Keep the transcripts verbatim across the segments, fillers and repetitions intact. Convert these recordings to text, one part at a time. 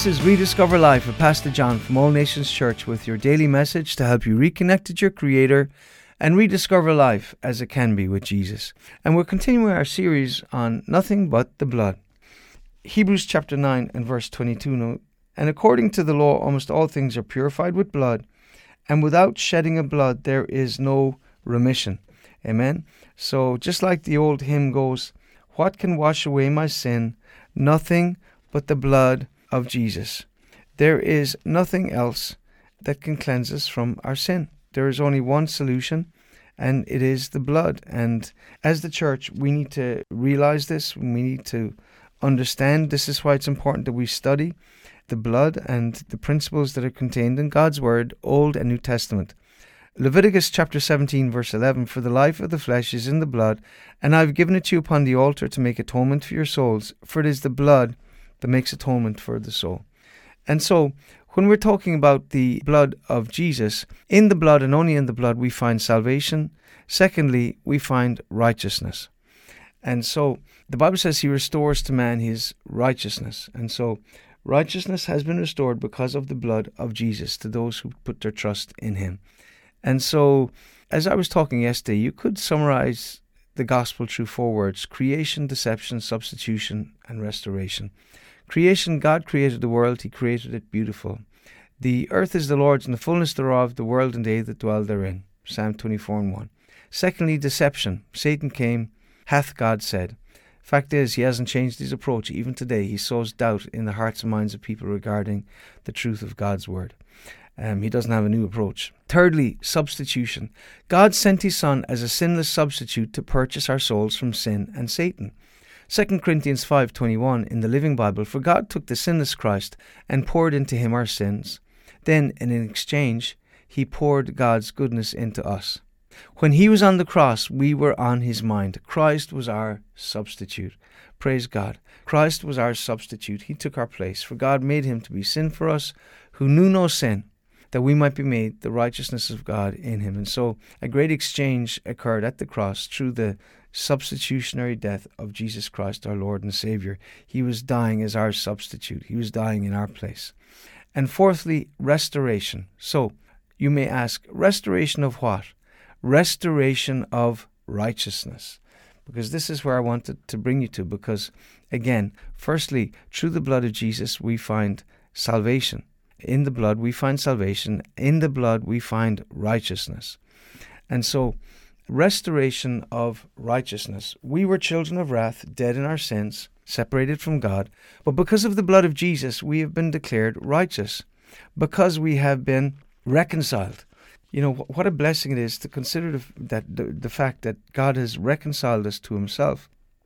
This is Rediscover Life with Pastor John from All Nations Church with your daily message to help you reconnect with your Creator and rediscover life as it can be with Jesus. And we're continuing our series on nothing but the blood. Hebrews chapter nine and verse twenty-two note, and according to the law almost all things are purified with blood, and without shedding of blood there is no remission. Amen. So just like the old hymn goes, what can wash away my sin? Nothing but the blood of Jesus. There is nothing else that can cleanse us from our sin. There is only one solution, and it is the blood. And as the church, we need to realize this. We need to understand. This is why it's important that we study the blood and the principles that are contained in God's Word, Old and New Testament. Leviticus chapter seventeen verse eleven, for the life of the flesh is in the blood, and I have given it to you upon the altar to make atonement for your souls, for it is the blood that makes atonement for the soul. And so, when we're talking about the blood of Jesus, in the blood and only in the blood we find salvation. Secondly, we find righteousness. And so, the Bible says he restores to man his righteousness. And so, righteousness has been restored because of the blood of Jesus to those who put their trust in him. And so, as I was talking yesterday, you could summarize the gospel through four words: creation, deception, substitution, and restoration. Creation, God created the world. He created it beautiful. The earth is the Lord's and the fullness thereof, the world and they that dwell therein. Psalm twenty-four and one. Secondly, deception. Satan came, hath God said. Fact is, he hasn't changed his approach. Even today, he sows doubt in the hearts and minds of people regarding the truth of God's word. Um, he doesn't have a new approach. Thirdly, substitution. God sent his Son as a sinless substitute to purchase our souls from sin and Satan. Second Corinthians five twenty-one in the Living Bible, for God took the sinless Christ and poured into him our sins. Then, in exchange, he poured God's goodness into us. When he was on the cross, we were on his mind. Christ was our substitute. Praise God. Christ was our substitute. He took our place. For God made him to be sin for us, who knew no sin, that we might be made the righteousness of God in him. And so a great exchange occurred at the cross through the substitutionary death of Jesus Christ, our Lord and Savior. He was dying as our substitute. He was dying in our place. And fourthly, restoration. So you may ask, restoration of what? Restoration of righteousness. Because this is where I wanted to bring you to. Because again, firstly, through the blood of Jesus, we find salvation. In the blood, we find salvation. In the blood, we find righteousness. And so, restoration of righteousness. We were children of wrath, dead in our sins, separated from God. But because of the blood of Jesus, we have been declared righteous. Because we have been reconciled. You know, what a blessing it is to consider the, that the, the fact that God has reconciled us to himself.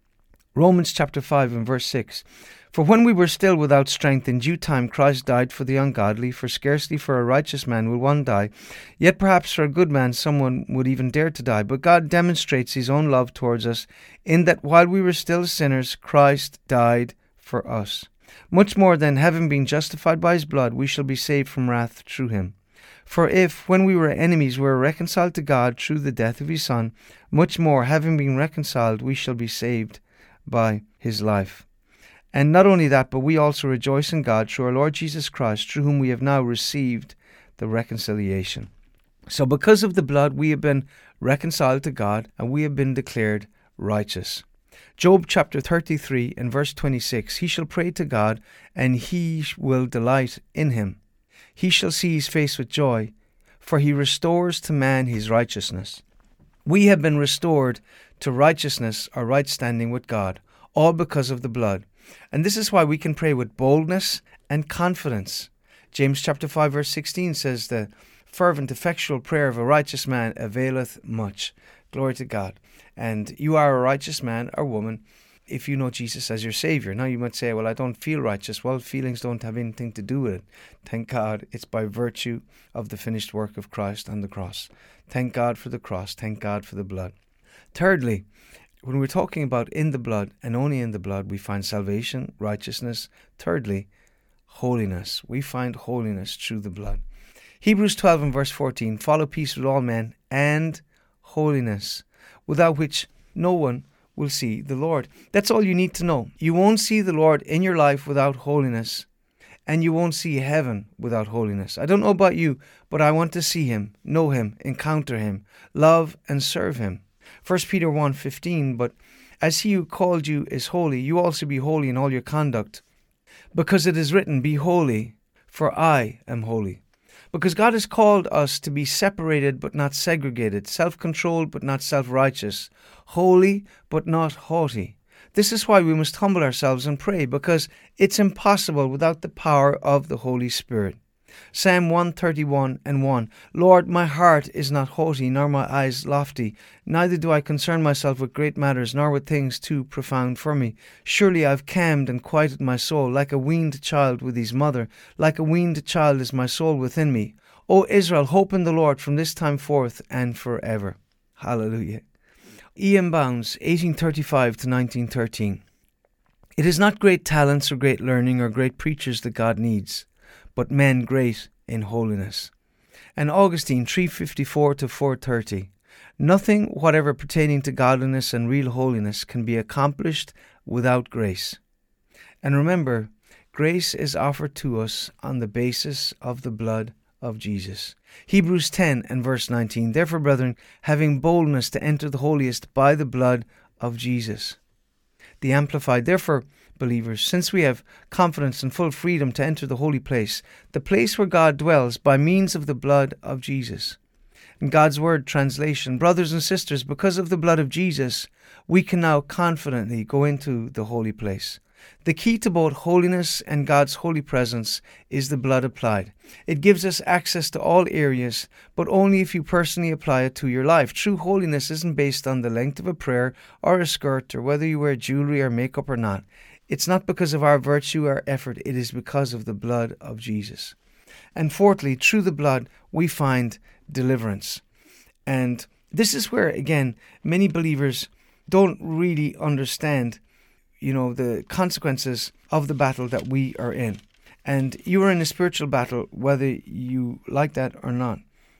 Romans chapter five and verse six. For when we were still without strength, in due time Christ died for the ungodly, for scarcely for a righteous man will one die, yet perhaps for a good man someone would even dare to die. But God demonstrates his own love towards us, in that while we were still sinners, Christ died for us. Much more then, having been justified by his blood, we shall be saved from wrath through him. For if, when we were enemies, we were reconciled to God through the death of his Son, much more, having been reconciled, we shall be saved by his life. And not only that, but we also rejoice in God through our Lord Jesus Christ, through whom we have now received the reconciliation. So because of the blood, we have been reconciled to God, and we have been declared righteous. Job chapter thirty-three and verse twenty-six, he shall pray to God, and he will delight in him. He shall see his face with joy, for he restores to man his righteousness. We have been restored to righteousness, or right standing with God, all because of the blood. And this is why we can pray with boldness and confidence. James chapter five verse sixteen says, the fervent effectual prayer of a righteous man availeth much. Glory to God. And you are a righteous man or woman if you know Jesus as your Savior. Now you might say, well, I don't feel righteous. Well, feelings don't have anything to do with it. Thank God it's by virtue of the finished work of Christ on the cross. Thank God for the cross. Thank God for the blood. Thirdly, when we're talking about in the blood and only in the blood, we find salvation, righteousness. Thirdly, holiness. We find holiness through the blood. Hebrews twelve and verse fourteen, follow peace with all men and holiness, without which no one will see the Lord. That's all you need to know. You won't see the Lord in your life without holiness. and you won't see heaven without holiness. I don't know about you, but I want to see him, know him, encounter him, love and serve him. First Peter one fifteen, but as he who called you is holy, you also be holy in all your conduct. Because it is written, be holy, for I am holy. Because God has called us to be separated but not segregated, self-controlled but not self-righteous, holy but not haughty. This is why we must humble ourselves and pray, because it's impossible without the power of the Holy Spirit. Psalm one thirty-one and one, Lord, my heart is not haughty, nor my eyes lofty, neither do I concern myself with great matters, nor with things too profound for me. Surely I have calmed and quieted my soul, like a weaned child with his mother, like a weaned child is my soul within me. O Israel, hope in the Lord from this time forth and forever. Hallelujah. E M Bounds, eighteen thirty-five to nineteen thirteen. It is not great talents or great learning or great preachers that God needs, but men great in holiness. And Augustine, three fifty-four to four thirty. Nothing whatever pertaining to godliness and real holiness can be accomplished without grace. And remember, grace is offered to us on the basis of the blood of Jesus. Hebrews ten and verse nineteen. Therefore, brethren, having boldness to enter the holiest by the blood of Jesus. The Amplified, therefore, believers, since we have confidence and full freedom to enter the holy place, the place where God dwells by means of the blood of Jesus. In God's Word translation, brothers and sisters, because of the blood of Jesus, we can now confidently go into the holy place. The key to both holiness and God's holy presence is the blood applied. It gives us access to all areas, but only if you personally apply it to your life. True holiness isn't based on the length of a prayer or a skirt or whether you wear jewelry or makeup or not. It's not because of our virtue or effort, it is because of the blood of Jesus. And fourthly, through the blood, we find deliverance. And this is where, again, many believers don't really understand, you know, the consequences of the battle that we are in. And you are in a spiritual battle, whether you like that or not.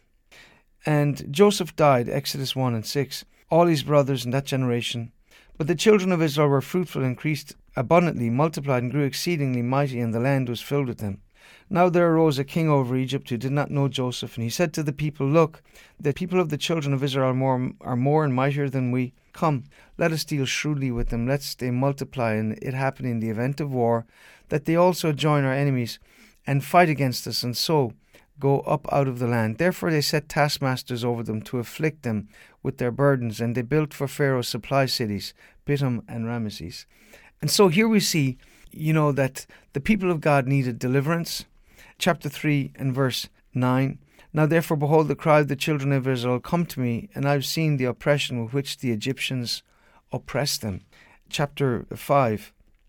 And Joseph died, Exodus one and six, all his brothers in that generation. But the children of Israel were fruitful, increased abundantly, multiplied, and grew exceedingly mighty, and the land was filled with them. Now there arose a king over Egypt who did not know Joseph, and he said to the people, Look, the people of the children of Israel are more, are more and mightier than we. Come, let us deal shrewdly with them, lest they multiply, and it happen in the event of war, that they also join our enemies, and fight against us, and so go up out of the land. Therefore they set taskmasters over them to afflict them with their burdens, and they built for Pharaoh supply cities, Pithom and Ramesses. And so here we see, you know, that the people of God needed deliverance. Chapter three and verse nine. Now therefore, behold, the cry of the children of Israel come to me, and I have seen the oppression with which the Egyptians oppressed them. Chapter five.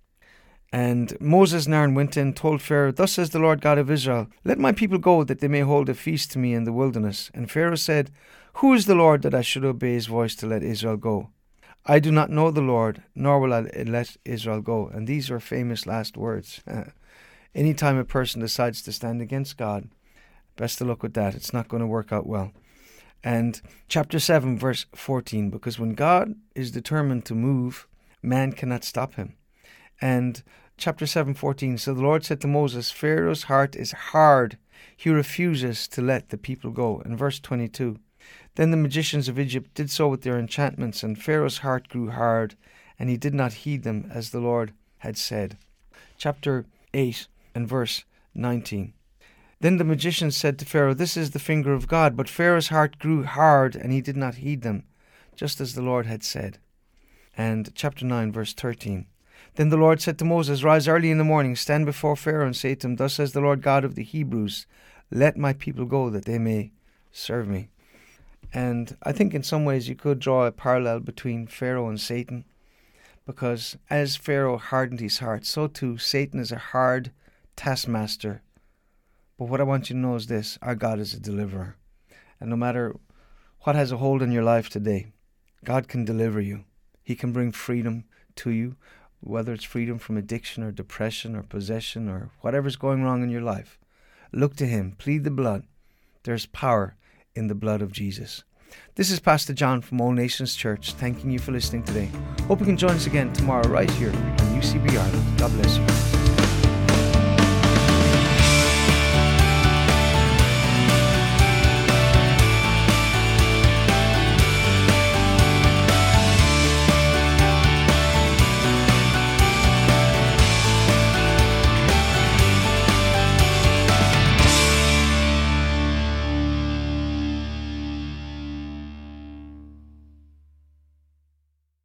And Moses and Aaron went in and told Pharaoh, Thus says the Lord God of Israel, Let my people go, that they may hold a feast to me in the wilderness. And Pharaoh said, Who is the Lord that I should obey his voice to let Israel go? I do not know the Lord, nor will I let Israel go. And these are famous last words. Anytime a person decides to stand against God, best of luck with that. It's not going to work out well. And chapter seven, verse fourteen, because when God is determined to move, man cannot stop him. And chapter seven, fourteen, so the Lord said to Moses, Pharaoh's heart is hard. He refuses to let the people go. And verse twenty-two, then the magicians of Egypt did so with their enchantments, and Pharaoh's heart grew hard, and he did not heed them as the Lord had said. Chapter eight and verse nineteen. Then the magicians said to Pharaoh, This is the finger of God. But Pharaoh's heart grew hard, and he did not heed them, just as the Lord had said. And chapter nine, verse thirteen. Then the Lord said to Moses, Rise early in the morning, stand before Pharaoh, and say to him, Thus says the Lord God of the Hebrews, Let my people go, that they may serve me. And I think in some ways you could draw a parallel between Pharaoh and Satan, because as Pharaoh hardened his heart, so too Satan is a hard taskmaster. But what I want you to know is this: our God is a deliverer. And no matter what has a hold on your life today, God can deliver you. He can bring freedom to you, whether it's freedom from addiction or depression or possession or whatever's going wrong in your life. Look to Him. Plead the blood. There's power in the blood of Jesus. This is Pastor John from All Nations Church, thanking you for listening today. Hope you can join us again tomorrow right here on U C B Ireland. God bless you.